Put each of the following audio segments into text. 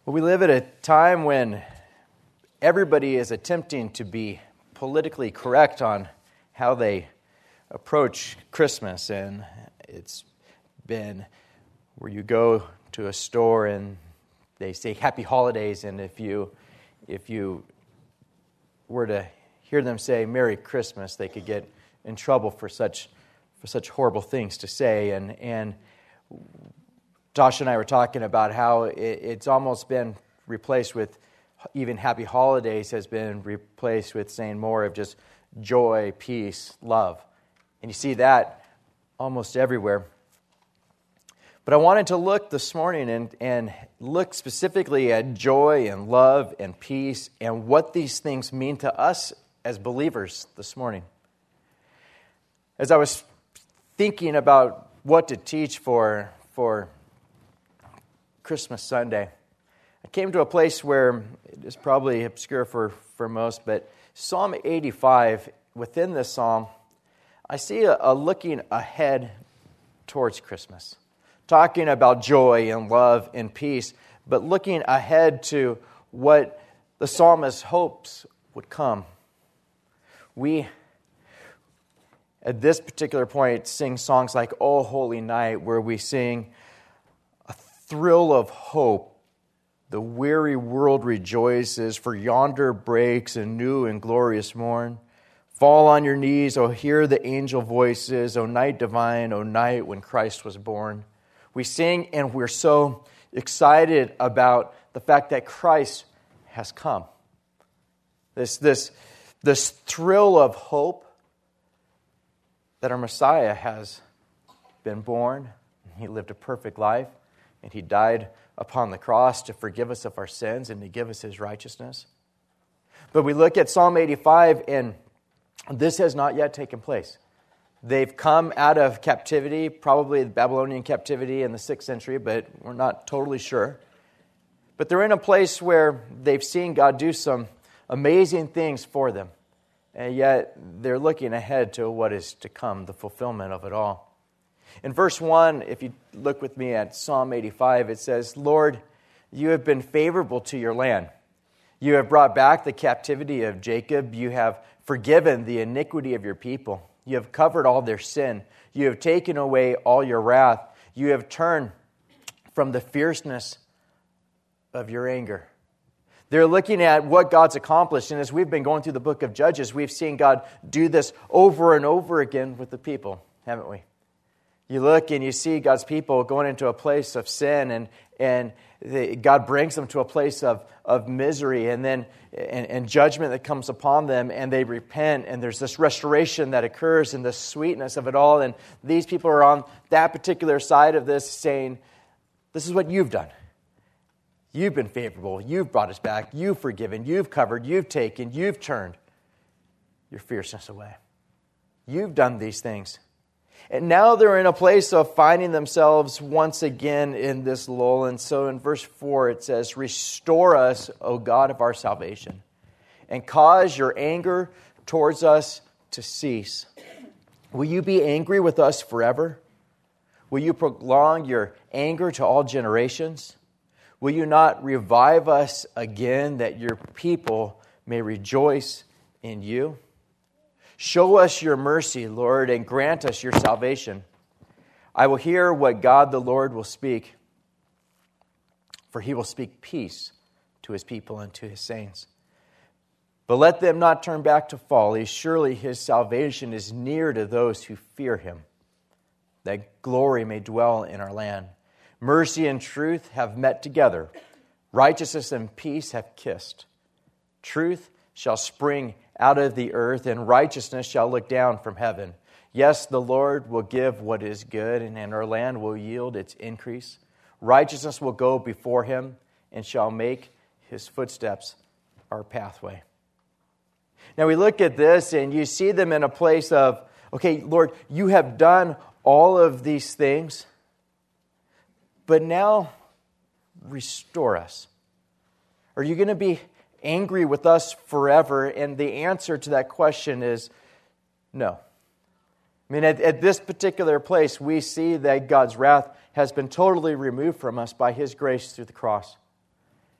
Well, we live at a time when everybody is attempting to be politically correct on how they approach Christmas, and it's been where you go to a store and they say Happy Holidays, and if you were to hear them say Merry Christmas, they could get in trouble for such horrible things to say. And Josh and I were talking about how it's almost been replaced with, even Happy Holidays has been replaced with saying more of just joy, peace, love. And you see that almost everywhere. But I wanted to look this morning and look specifically at joy and love and peace and what these things mean to us as believers this morning. As I was thinking about what to teach for Christmas Sunday, I came to a place where it is probably obscure for most, but Psalm 85, within this psalm, I see a looking ahead towards Christmas, talking about joy and love and peace, but looking ahead to what the psalmist hopes would come. We, at this particular point, sing songs like "O Holy Night," where we sing a thrill of hope. The weary world rejoices, for yonder breaks a new and glorious morn. Fall on your knees, O hear the angel voices, O night divine, O night when Christ was born. We sing and we're so excited about the fact that Christ has come. This thrill of hope that our Messiah has been born. He lived a perfect life, and He died upon the cross to forgive us of our sins and to give us His righteousness. But we look at Psalm 85, and this has not yet taken place. They've come out of captivity, probably the Babylonian captivity in the 6th century, but we're not totally sure. But they're in a place where they've seen God do some amazing things for them, and yet they're looking ahead to what is to come, the fulfillment of it all. In verse 1, if you look with me at Psalm 85, it says, "Lord, you have been favorable to your land. You have brought back the captivity of Jacob. You have forgiven the iniquity of your people. You have covered all their sin. You have taken away all your wrath. You have turned from the fierceness of your anger." They're looking at what God's accomplished. And as we've been going through the book of Judges, we've seen God do this over and over again with the people, haven't we? You look and you see God's people going into a place of sin, and God brings them to a place of misery and judgment that comes upon them, and they repent, and there's this restoration that occurs and the sweetness of it all. And these people are on that particular side of this saying, this is what you've done. You've been favorable. You've brought us back. You've forgiven. You've covered. You've taken. You've turned your fierceness away. You've done these things. And now they're in a place of finding themselves once again in this lull. And so in verse 4 it says, "Restore us, O God of our salvation, and cause your anger towards us to cease. Will you be angry with us forever? Will you prolong your anger to all generations? Will you not revive us again, that your people may rejoice in you? Show us your mercy, Lord, and grant us your salvation. I will hear what God the Lord will speak, for He will speak peace to His people and to His saints. But let them not turn back to folly. Surely His salvation is near to those who fear Him, that glory may dwell in our land. Mercy and truth have met together. Righteousness and peace have kissed. Truth shall spring out of the earth, and righteousness shall look down from heaven. Yes, the Lord will give what is good, and our land will yield its increase. Righteousness will go before Him, and shall make His footsteps our pathway." Now we look at this, and you see them in a place of, okay, Lord, you have done all of these things, but now restore us. Are you going to be angry with us forever? And the answer to that question is no. I mean, at this particular place, we see that God's wrath has been totally removed from us by His grace through the cross.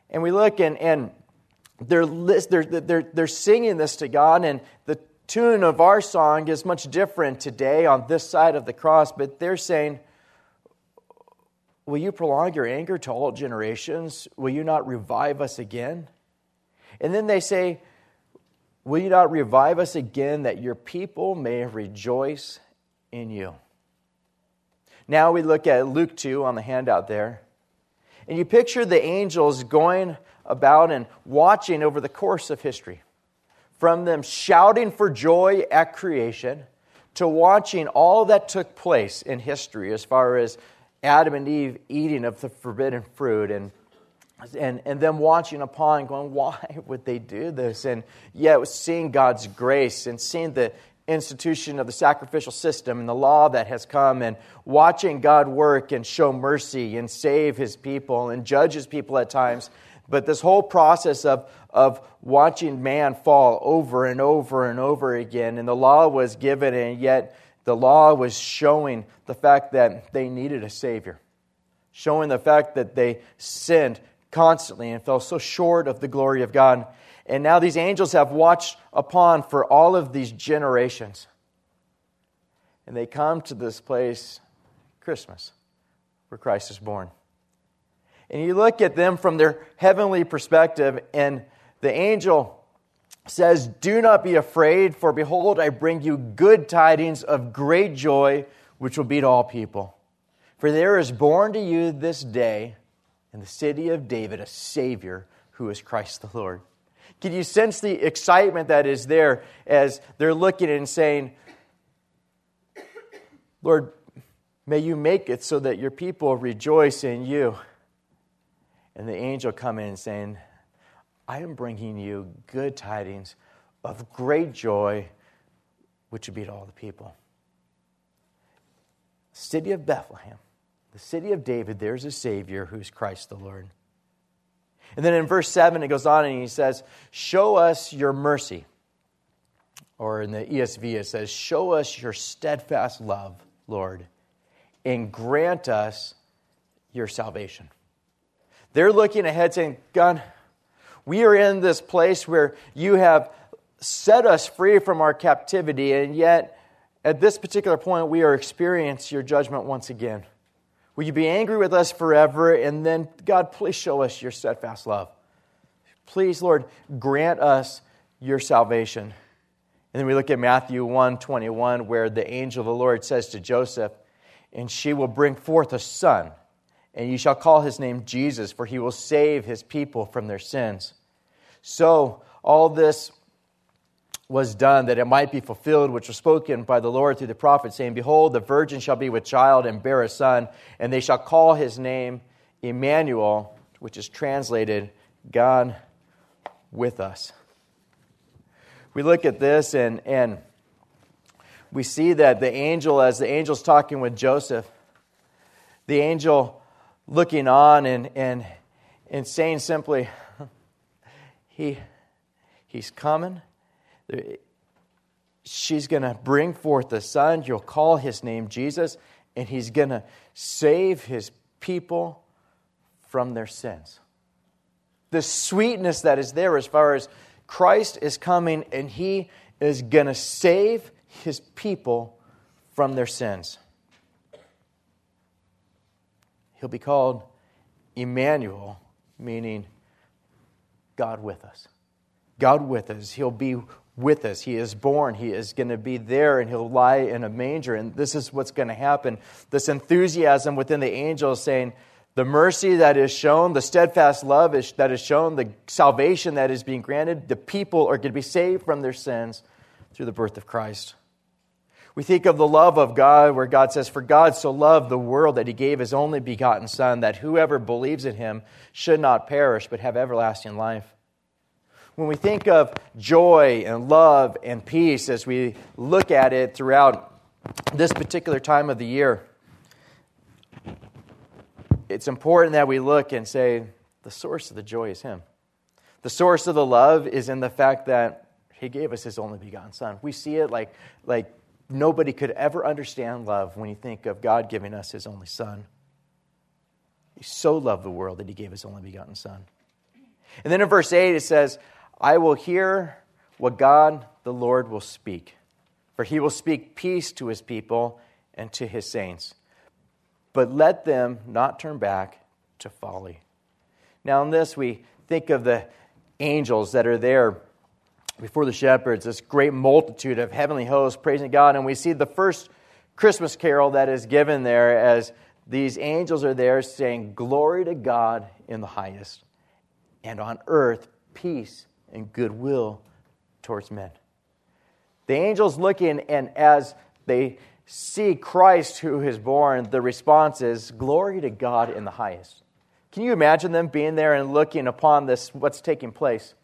And we look and they're singing this to God, and the tune of our song is much different today on this side of the cross, but they're saying, will you prolong your anger to all generations? Will you not revive us again? And then they say, will you not revive us again that your people may rejoice in you? Now we look at Luke 2 on the handout there. And you picture the angels going about and watching over the course of history. From them shouting for joy at creation to watching all that took place in history as far as Adam and Eve eating of the forbidden fruit and them watching upon and going, why would they do this? And yet seeing God's grace and seeing the institution of the sacrificial system and the law that has come and watching God work and show mercy and save His people and judge His people at times. But this whole process of watching man fall over and over and over again, and the law was given, and yet the law was showing the fact that they needed a Savior, showing the fact that they sinned constantly and fell so short of the glory of God. And now these angels have watched upon for all of these generations. And they come to this place, Christmas, where Christ is born. And you look at them from their heavenly perspective, and the angel says, do not be afraid, for behold, I bring you good tidings of great joy, which will be to all people. For there is born to you this day in the city of David a Savior, who is Christ the Lord. Can you sense the excitement that is there as they're looking and saying, Lord, may you make it so that your people rejoice in you. And the angel come in and saying, I am bringing you good tidings of great joy, which will be to all the people. City of Bethlehem, the city of David, there's a Savior who's Christ the Lord. And then in verse 7, it goes on and he says, show us your mercy. Or in the ESV, it says, show us your steadfast love, Lord, and grant us your salvation. They're looking ahead saying, God, we are in this place where you have set us free from our captivity, and yet at this particular point we are experiencing your judgment once again. Will you be angry with us forever? And then, God, please show us your steadfast love. Please, Lord, grant us your salvation. And then we look at Matthew 1:21, where the angel of the Lord says to Joseph, and she will bring forth a son, and you shall call his name Jesus, for he will save his people from their sins. So all this was done that it might be fulfilled, which was spoken by the Lord through the prophet, saying, behold, the virgin shall be with child and bear a son, and they shall call his name Emmanuel, which is translated God with us. We look at this and we see that the angel, as the angel's talking with Joseph, the angel looking on and saying simply, he's coming. She's going to bring forth a son. You'll call his name Jesus, and he's going to save his people from their sins. The sweetness that is there as far as Christ is coming, and he is going to save his people from their sins. He'll be called Emmanuel, meaning God with us. God with us. He'll be with us. He is born. He is going to be there, and he'll lie in a manger. And this is what's going to happen. This enthusiasm within the angels saying, the mercy that is shown, the steadfast love that is shown, the salvation that is being granted, the people are going to be saved from their sins through the birth of Christ. We think of the love of God, where God says, for God so loved the world that he gave his only begotten Son, that whoever believes in him should not perish, but have everlasting life. When we think of joy and love and peace as we look at it throughout this particular time of the year, it's important that we look and say, the source of the joy is him. The source of the love is in the fact that he gave us his only begotten Son. We see it like nobody could ever understand love when you think of God giving us his only Son. He so loved the world that he gave his only begotten Son. And then in verse 8 it says, I will hear what God the Lord will speak, for he will speak peace to his people and to his saints. But let them not turn back to folly. Now in this we think of the angels that are there before the shepherds, this great multitude of heavenly hosts praising God. And we see the first Christmas carol that is given there as these angels are there saying, glory to God in the highest, and on earth peace and goodwill towards men. The angels looking, and as they see Christ who is born, the response is, glory to God in the highest. Can you imagine them being there and looking upon this, what's taking place?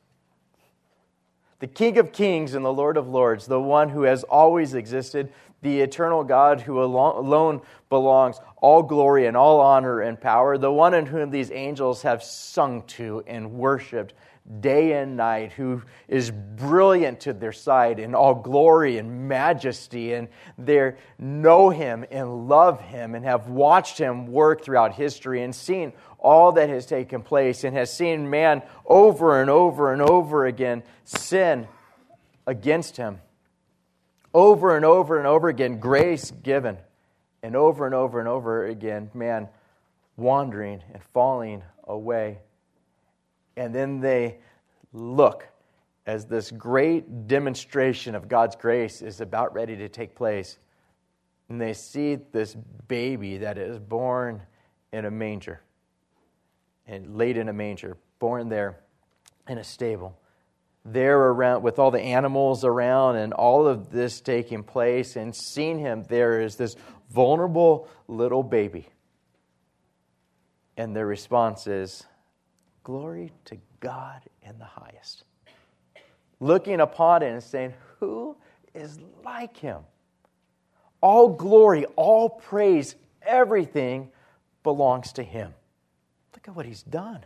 The King of Kings and the Lord of Lords, the one who has always existed, the eternal God who alone belongs all glory and all honor and power, the one in whom these angels have sung to and worshipped day and night, who is brilliant to their sight in all glory and majesty, and they know him and love him and have watched him work throughout history and seen all that has taken place and has seen man over and over and over again sin against him. Over and over and over again, grace given. And over again, man wandering and falling away. And then they look as this great demonstration of God's grace is about ready to take place. And they see this baby that is born in a manger. And laid in a manger, born there in a stable. There around with all the animals around and all of this taking place, and seeing him there is this vulnerable little baby. And their response is, glory to God in the highest. Looking upon it and saying, who is like him? All glory, all praise, everything belongs to him. Look at what he's done.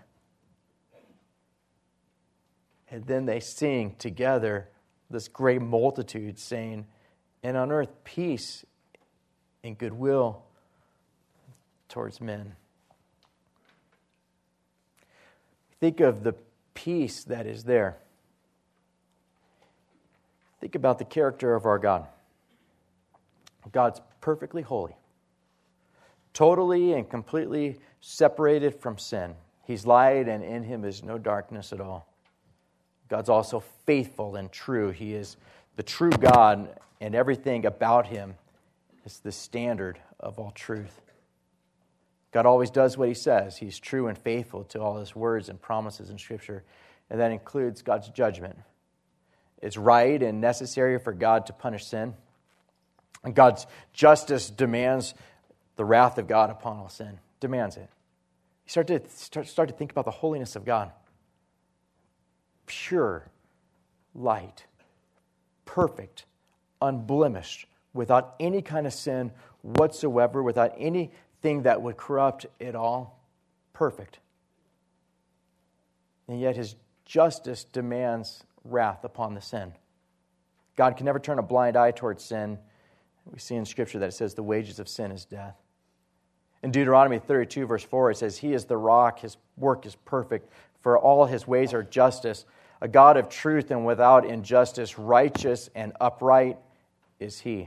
And then they sing together, this great multitude saying, and on earth peace and goodwill towards men. Think of the peace that is there. Think about the character of our God. God's perfectly holy, totally and completely separated from sin. He's light, and in him is no darkness at all. God's also faithful and true. He is the true God, and everything about him is the standard of all truth. God always does what he says. He's true and faithful to all his words and promises in Scripture, and that includes God's judgment. It's right and necessary for God to punish sin, and God's justice demands the wrath of God upon all sin. Demands it. You start to think about the holiness of God. Pure, light, perfect, unblemished, without any kind of sin whatsoever, without anything that would corrupt it all. Perfect. And yet his justice demands wrath upon the sin. God can never turn a blind eye towards sin. We see in Scripture that it says the wages of sin is death. In Deuteronomy 32, verse 4, it says, he is the rock, his work is perfect, for all his ways are justice. A God of truth and without injustice, righteous and upright is he. At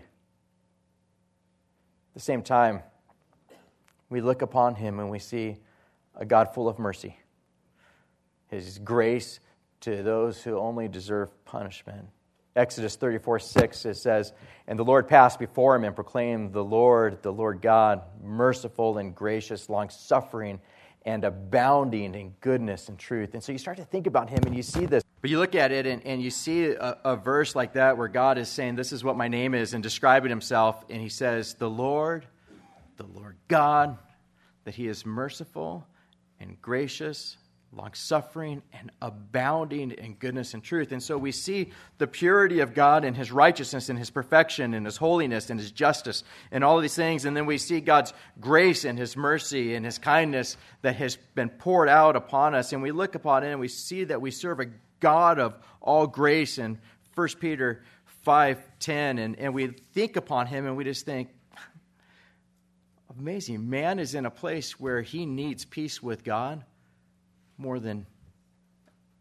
the same time, we look upon him and we see a God full of mercy. His grace to those who only deserve punishment. Exodus 34:6, it says, and the Lord passed before him and proclaimed, the Lord God, merciful and gracious, long-suffering, and abounding in goodness and truth. And so you start to think about him and you see this. But you look at it and you see a verse like that where God is saying, this is what my name is, and describing himself. And he says, the Lord God, that he is merciful and gracious, long-suffering, and abounding in goodness and truth. And so we see the purity of God and his righteousness and his perfection and his holiness and his justice and all of these things. And then we see God's grace and his mercy and his kindness that has been poured out upon us. And we look upon it and we see that we serve a God of all grace in 1 Peter 5:10. And we think upon him and we just think, amazing. Man is in a place where he needs peace with God more than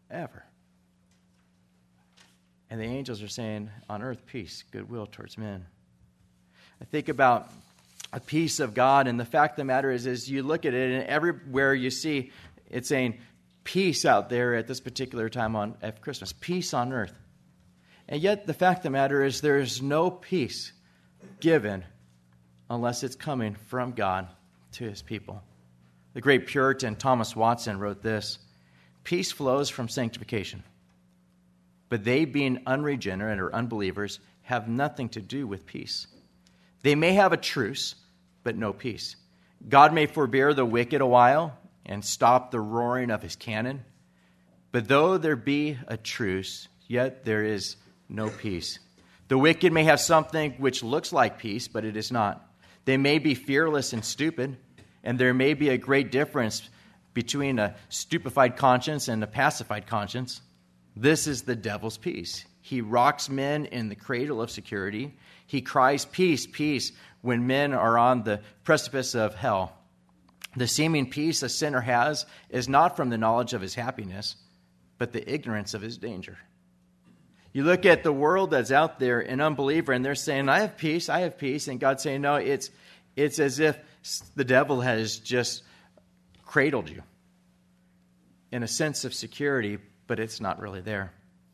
forever. And the angels are saying, on earth, peace, goodwill towards men. I think about a peace of God, and the fact of the matter is you look at it, and everywhere you see it's saying peace out there at this particular time at Christmas, peace on earth. And yet the fact of the matter is there is no peace given unless it's coming from God to his people. The great Puritan Thomas Watson wrote this: peace flows from sanctification, but they, being unregenerate or unbelievers, have nothing to do with peace. They may have a truce, but no peace. God may forbear the wicked a while and stop the roaring of his cannon, but though there be a truce, yet there is no peace. The wicked may have something which looks like peace, but it is not. They may be fearless and stupid, and there may be a great difference between a stupefied conscience and a pacified conscience. This is the devil's peace. He rocks men in the cradle of security. He cries, peace, peace, when men are on the precipice of hell. The seeming peace a sinner has is not from the knowledge of his happiness, but the ignorance of his danger. You look at the world that's out there, an unbeliever, and they're saying, I have peace, and God's saying, no, it's as if the devil has just cradled you in a sense of security, but it's not really there.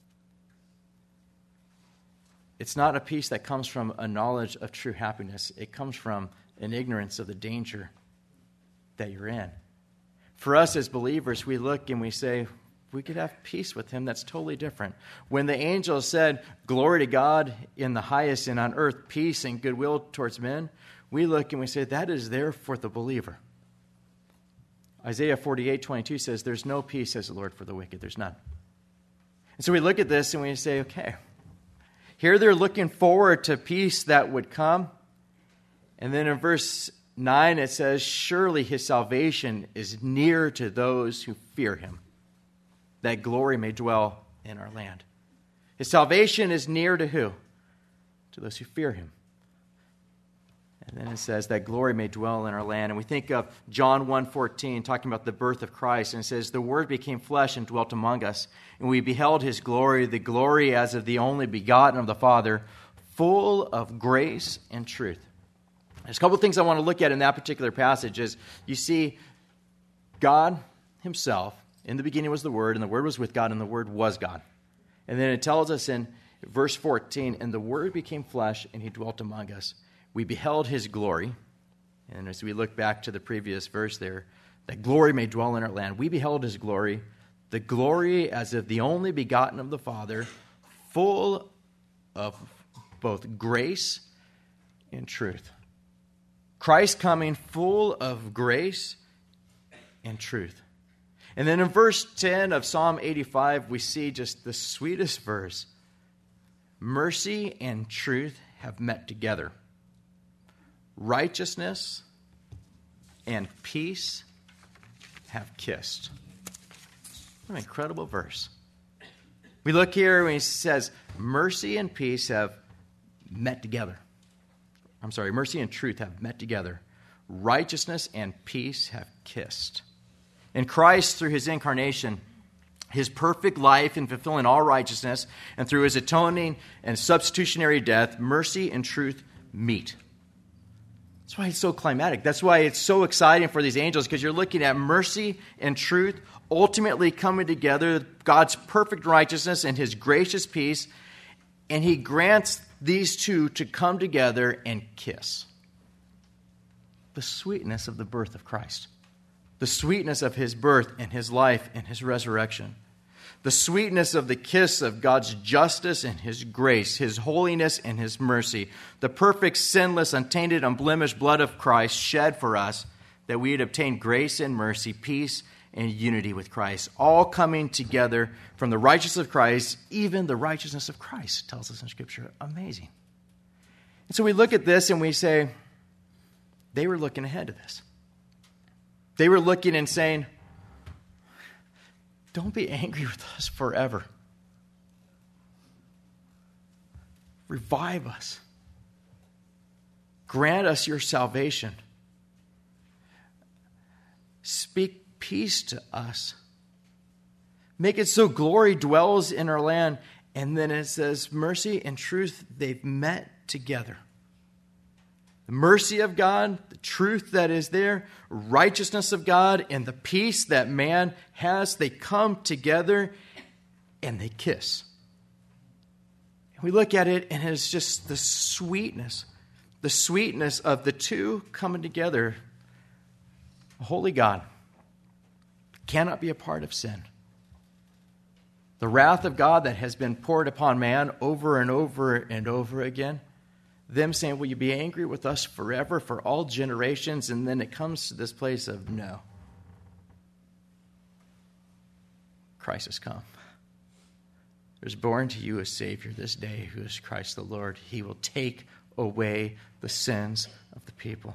It's not a peace that comes from a knowledge of true happiness. It comes from an ignorance of the danger that you're in. For us as believers, we look and we say, we could have peace with him that's totally different. When the angels said, glory to God in the highest, and on earth peace and goodwill towards men, we look and we say, that is there for the believer. Isaiah 48:22 says, there's no peace, says the Lord, for the wicked. There's none. And so we look at this and we say, okay, here they're looking forward to peace that would come. And then in verse 9 it says, surely his salvation is near to those who fear him, that glory may dwell in our land. His salvation is near to who? To those who fear him. And then it says that glory may dwell in our land. And we think of John 1:14, talking about the birth of Christ. And it says, the Word became flesh and dwelt among us. And we beheld his glory, the glory as of the only begotten of the Father, full of grace and truth. There's a couple of things I want to look at in that particular passage. Is you see God himself. In the beginning was the Word, and the Word was with God, and the Word was God. And then it tells us in verse 14, and the Word became flesh, and he dwelt among us. We beheld his glory. And as we look back to the previous verse there, that glory may dwell in our land. We beheld his glory, the glory as of the only begotten of the Father, full of both grace and truth. Christ coming full of grace and truth. And then in verse 10 of Psalm 85, we see just the sweetest verse. Mercy and truth have met together. Righteousness and peace have kissed. What an incredible verse. We look here and he says, mercy and peace have met together. Mercy and truth have met together. Righteousness and peace have kissed. In Christ, through his incarnation, his perfect life in fulfilling all righteousness, and through his atoning and substitutionary death, mercy and truth meet. That's why it's so climatic. That's why it's so exciting for these angels, because you're looking at mercy and truth ultimately coming together, God's perfect righteousness and his gracious peace, and he grants these two to come together and kiss. The sweetness of the birth of Christ. The sweetness of his birth and his life and his resurrection. The sweetness of the kiss of God's justice and his grace, his holiness and his mercy. The perfect, sinless, untainted, unblemished blood of Christ shed for us that we would obtain grace and mercy, peace and unity with Christ. All coming together from the righteousness of Christ, even the righteousness of Christ, tells us in Scripture. Amazing. And so we look at this and we say, they were looking ahead to this. They were looking and saying, don't be angry with us forever. Revive us. Grant us your salvation. Speak peace to us. Make it so glory dwells in our land. And then it says, mercy and truth, they've met together. The mercy of God, the truth that is there, righteousness of God, and the peace that man has, they come together and they kiss. And we look at it and it's just the sweetness of the two coming together. A holy God cannot be a part of sin. The wrath of God that has been poured upon man over and over and over again. Them saying, will you be angry with us forever, for all generations? And then it comes to this place of no. Christ has come. There's born to you a Savior this day who is Christ the Lord. He will take away the sins of the people.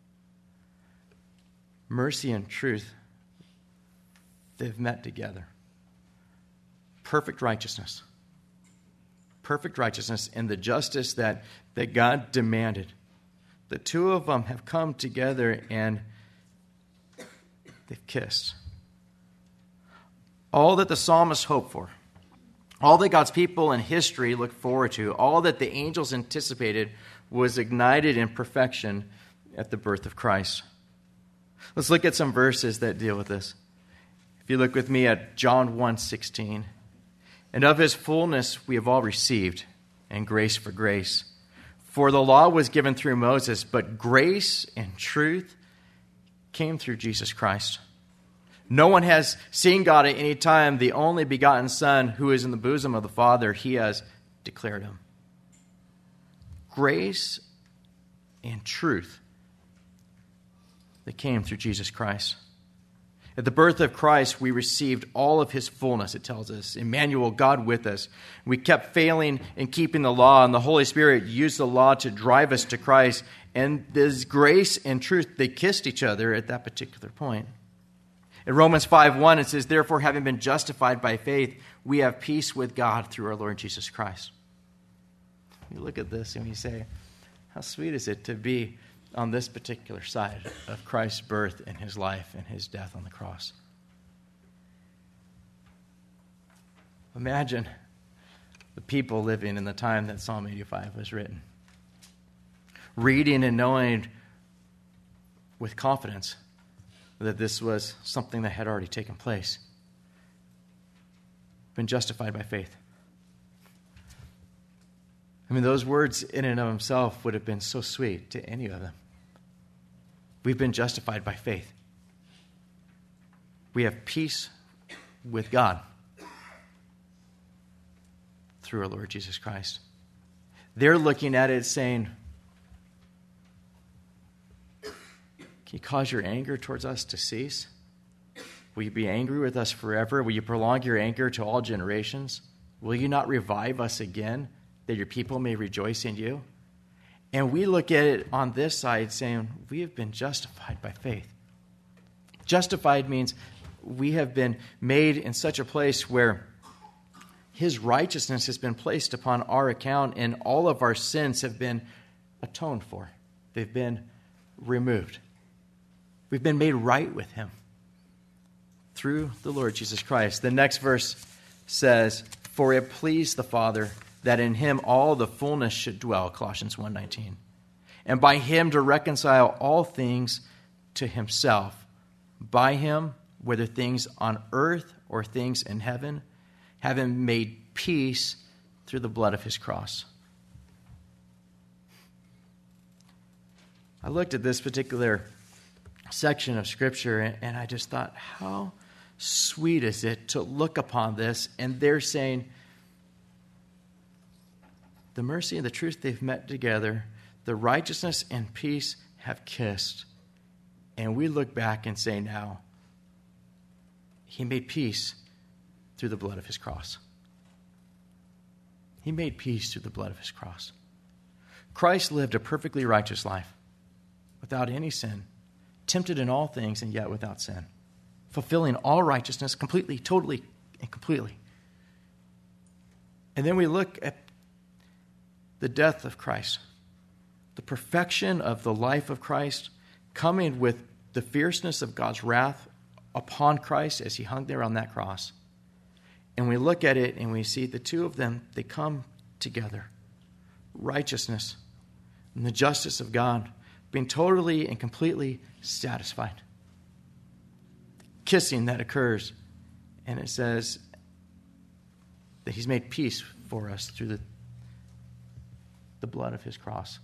Mercy and truth, they've met together. Perfect righteousness. Perfect righteousness and the justice that God demanded. The two of them have come together and they've kissed. All that the psalmist hoped for, all that God's people in history looked forward to, all that the angels anticipated was ignited in perfection at the birth of Christ. Let's look at some verses that deal with this. If you look with me at John 1:16. And of his fullness we have all received, and grace for grace. For the law was given through Moses, but grace and truth came through Jesus Christ. No one has seen God at any time. The only begotten Son, who is in the bosom of the Father, he has declared him. Grace and truth that came through Jesus Christ. At the birth of Christ, we received all of his fullness, it tells us. Emmanuel, God with us. We kept failing in keeping the law, and the Holy Spirit used the law to drive us to Christ. And this grace and truth, they kissed each other at that particular point. In Romans 5:1, it says, therefore, having been justified by faith, we have peace with God through our Lord Jesus Christ. You look at this and you say, how sweet is it to be on this particular side of Christ's birth and his life and his death on the cross. Imagine the people living in the time that Psalm 85 was written. Reading and knowing with confidence that this was something that had already taken place. Been justified by faith. I mean, those words in and of themselves would have been so sweet to any of them. We've been justified by faith. We have peace with God through our Lord Jesus Christ. They're looking at it saying, can you cause your anger towards us to cease? Will you be angry with us forever? Will you prolong your anger to all generations? Will you not revive us again, that your people may rejoice in you? And we look at it on this side saying, we have been justified by faith. Justified means we have been made in such a place where his righteousness has been placed upon our account and all of our sins have been atoned for. They've been removed. We've been made right with him through the Lord Jesus Christ. The next verse says, for it pleased the Father that in him all the fullness should dwell, Colossians 1:19, and by him to reconcile all things to himself, by him, whether things on earth or things in heaven, having made peace through the blood of his cross. I looked at this particular section of Scripture and I just thought, how sweet is it to look upon this, and they're saying, the mercy and the truth, they've met together. The righteousness and peace have kissed. And we look back and say now, he made peace through the blood of his cross. He made peace through the blood of his cross. Christ lived a perfectly righteous life, without any sin, tempted in all things and yet without sin, fulfilling all righteousness completely, totally, and completely. And then we look at the death of Christ, the perfection of the life of Christ, coming with the fierceness of God's wrath upon Christ as he hung there on that cross. And we look at it and we see the two of them, they come together. Righteousness and the justice of God being totally and completely satisfied. Kissing that occurs, and it says that he's made peace for us through the blood of his cross.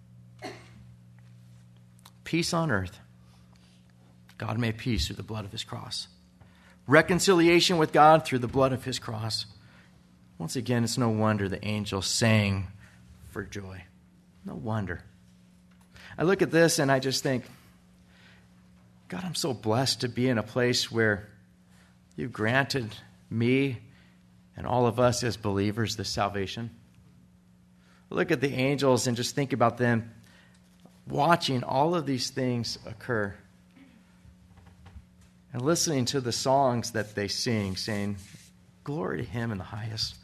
Peace on earth. God made peace through the blood of his cross. Reconciliation with God through the blood of his cross. Once again, it's no wonder the angels sang for joy. No wonder. I look at this and I just think, God, I'm so blessed to be in a place where you've granted me and all of us as believers this salvation. I look at the angels and just think about them watching all of these things occur and listening to the songs that they sing, saying, glory to him in the highest.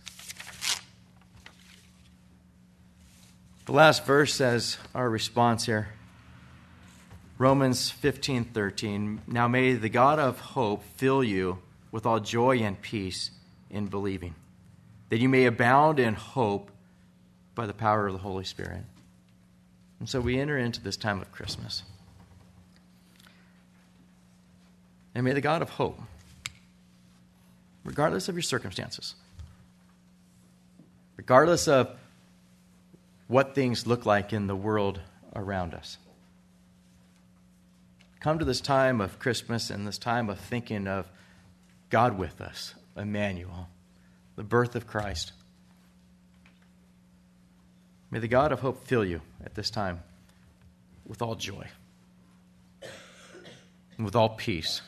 The last verse says our response here. Romans 15:13. Now may the God of hope fill you with all joy and peace in believing, that you may abound in hope by the power of the Holy Spirit. And so we enter into this time of Christmas. And may the God of hope, regardless of your circumstances, regardless of what things look like in the world around us, come to this time of Christmas and this time of thinking of God with us, Emmanuel, the birth of Christ. May the God of hope fill you at this time with all joy and with all peace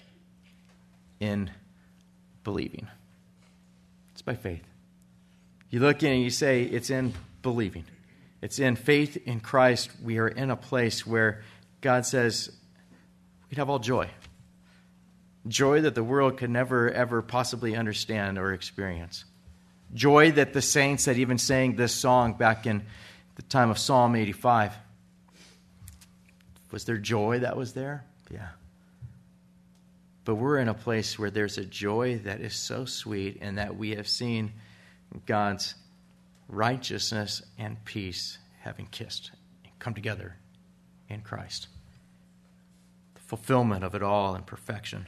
in believing. It's by faith. You look in and you say, it's in believing. It's in faith in Christ. We are in a place where God says, we'd have all joy. Joy that the world could never, ever possibly understand or experience. Joy that the saints that even sang this song back in the time of Psalm 85. Was there joy that was there? Yeah. But we're in a place where there's a joy that is so sweet and that we have seen God's righteousness and peace having kissed and come together in Christ. The fulfillment of it all in perfection.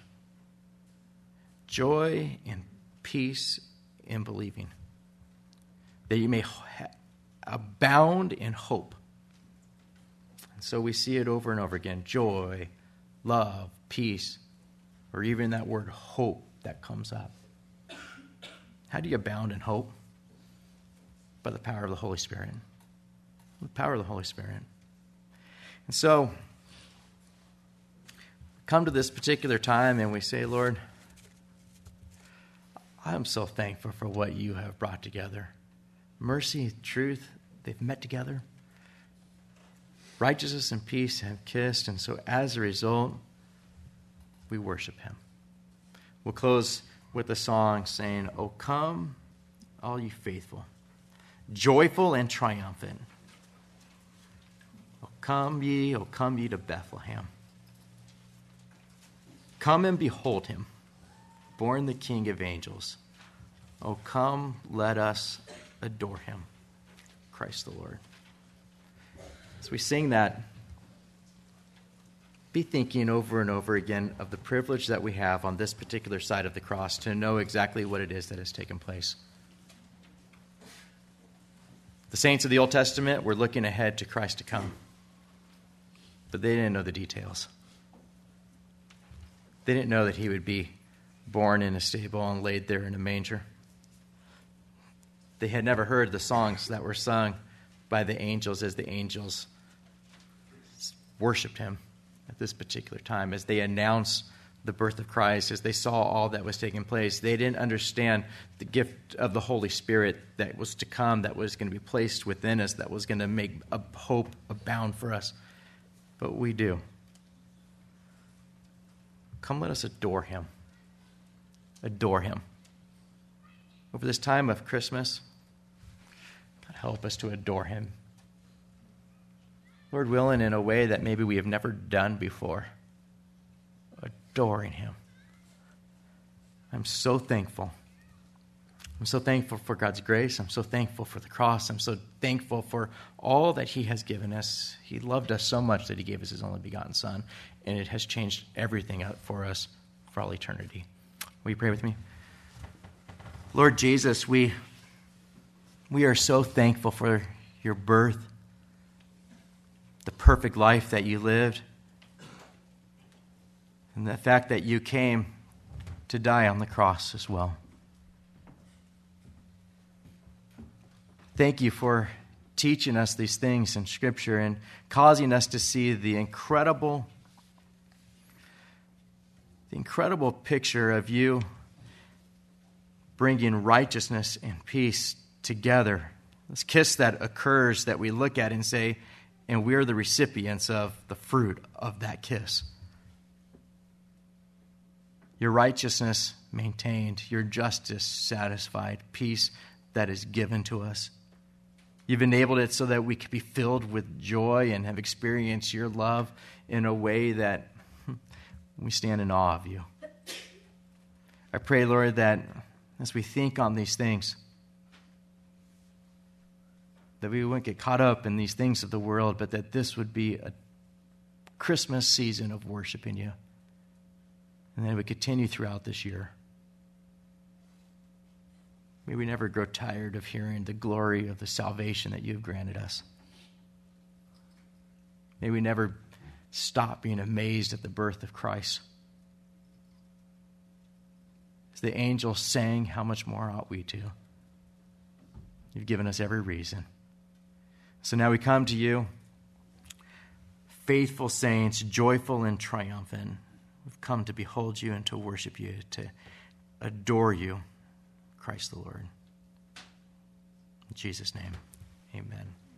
Joy and peace in believing, that you may abound in hope. And so we see it over and over again. Joy, love, peace, or even that word hope that comes up. How do you abound in hope? By the power of the Holy Spirit. The power of the Holy Spirit. And so, we come to this particular time and we say, Lord, I am so thankful for what you have brought together. Mercy, truth, they've met together. Righteousness and peace have kissed, and so as a result, we worship him. We'll close with a song saying, O come, all you faithful, joyful and triumphant. O come ye to Bethlehem. Come and behold him, born the King of angels. Oh, come, let us adore him, Christ the Lord. As we sing that, be thinking over and over again of the privilege that we have on this particular side of the cross to know exactly what it is that has taken place. The saints of the Old Testament were looking ahead to Christ to come, but they didn't know the details. They didn't know that he would be born in a stable and laid there in a manger. They had never heard the songs that were sung by the angels as the angels worshiped him at this particular time, as they announced the birth of Christ, as they saw all that was taking place. They didn't understand the gift of the Holy Spirit that was to come, that was going to be placed within us, that was going to make a hope abound for us. But we do. Come, let us adore him. Adore him. Over this time of Christmas, God, help us to adore him. Lord willing, in a way that maybe we have never done before. Adoring him. I'm so thankful I'm so thankful for God's grace. I'm so thankful for the cross. I'm so thankful for all that he has given us. He loved us so much that he gave us his only begotten Son, and it has changed everything out for us for all eternity. Will you pray with me? Lord Jesus, we are so thankful for your birth, the perfect life that you lived, and the fact that you came to die on the cross as well. Thank you for teaching us these things in Scripture and causing us to see the incredible picture of you bringing righteousness and peace together. This kiss that occurs that we look at and say, and we're the recipients of the fruit of that kiss. Your righteousness maintained, your justice satisfied, peace that is given to us. You've enabled it so that we can be filled with joy and have experienced your love in a way that we stand in awe of you. I pray, Lord, that as we think on these things, that we wouldn't get caught up in these things of the world, but that this would be a Christmas season of worshiping you. And that it would continue throughout this year. May we never grow tired of hearing the glory of the salvation that you've granted us. May we never stop being amazed at the birth of Christ. As the angels sang, how much more ought we to? You've given us every reason. So now we come to you, faithful saints, joyful and triumphant. We've come to behold you and to worship you, to adore you, Christ the Lord. In Jesus' name, amen.